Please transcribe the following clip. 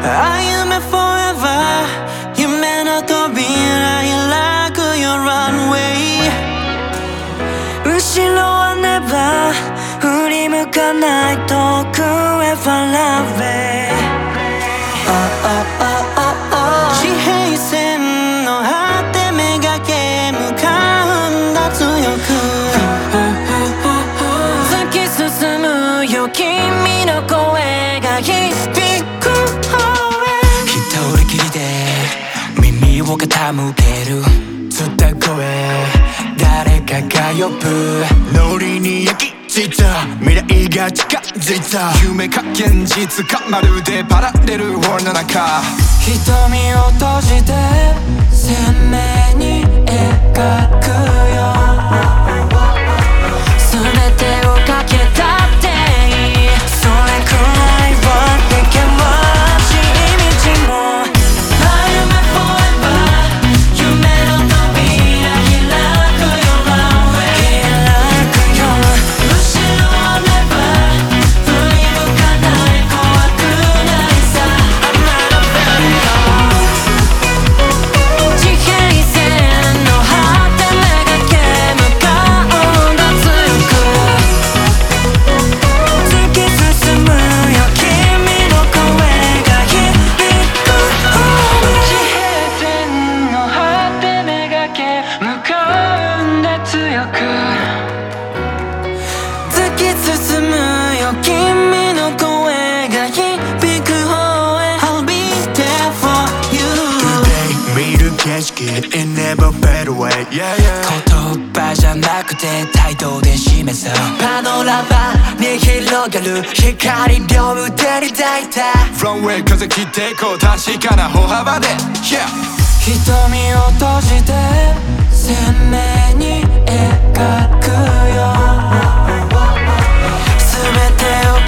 歩め forever 夢の扉開く Your runway 後ろは never 振り向かない遠くへ far away 地平線の果てめがけ向かうんだ強く突き進むよ君の声が響く一人きりで耳を傾ける伝声誰かが呼ぶノリに焼き付いた未来が近づいた夢か現実かまるでパラレルワールドの中瞳を閉じて鮮明に描くよ全てをかけたっていいそれくらいはできます道も歩め forever 夢の扉開くよ runway 開くよ後ろは never 振り向かない怖くないさ I'm not afraid 地平線の果てめがけ向かうんだ強く突き進むよ君の声が響く地平線の果てめがけ向かうんだ強く突き進むよ君の声が響く方へ I'll be there for you Today 見る景色 It never fade away Yeah yeah 言葉じゃなくて態度で示すパノラマに広がる光両腕に抱いた Runway 風切ってこう確かな歩幅で Yeah 瞳を閉じて鮮明に描くよ全てを